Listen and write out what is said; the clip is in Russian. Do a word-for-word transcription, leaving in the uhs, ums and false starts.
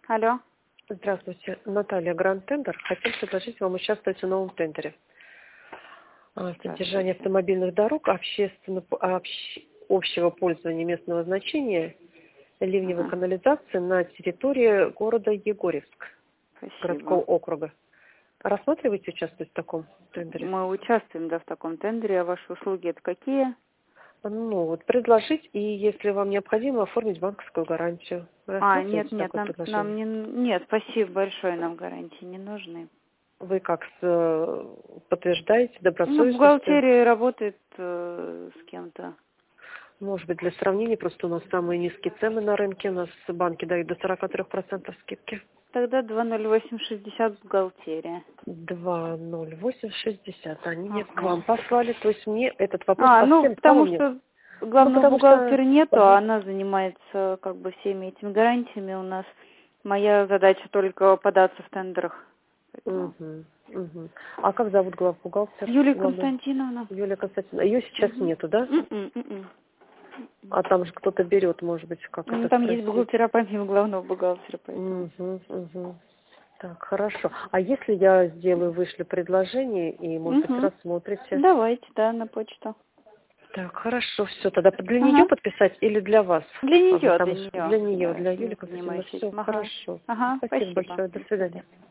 Алло. Здравствуйте, Наталья, Гранд Тендер. Хотим предложить вам участвовать в новом тендере. А, Содержание автомобильных дорог общественно, общ- общего пользования местного значения, ливневой Ага. канализации на территории города Егорьевск, городского Спасибо. округа. Рассматриваете участвовать в таком тендере? Мы участвуем, да, в таком тендере. А ваши услуги это какие? Ну, вот предложить, и если вам необходимо, оформить банковскую гарантию. А, нет, Рассматриваете нет, такое нам, нам предложение? не... Нет, спасибо большое, нам гарантии не нужны. Вы как с, э, подтверждаете Ну, добросовестностью? бухгалтерия работает э, с кем-то. Может быть, для сравнения, просто у нас самые низкие цены на рынке, у нас банки дают до сорок три процента скидки. Тогда два ноль восемь шестьдесят бухгалтерия. два ноль восемь шестьдесят. Они мне к Ага. вам послали, то есть мне этот вопрос А, по ну, всем, кому потому мне? что Ну, главного потому что... бухгалтера нету, а Ага. она занимается как бы всеми этими гарантиями у нас. Моя задача только податься в тендерах. Поэтому... Угу, угу. А как зовут главбухгалтер? Юлия Главную? Константиновна. Юлия Константиновна. Ее сейчас Мгм. нету, да? М-м, м-м. А там же кто-то берет, может быть, как Ну, это там есть спросить? бухгалтера помимо главного бухгалтера, поэтому. Угу, угу. Так, хорошо. А если я сделаю, вышлю предложение и, может быть, Угу. рассмотрите? Давайте, да, на почту. Так, хорошо, все. Тогда для нее Ага. подписать или для вас? Для А вы нее, там для ещё- нее. для нее, Я для Юлии не Константиновны. занимаюсь Все, этим. Ага. хорошо. Ага, Спасибо спасибо. большое. До До свидания. свидания.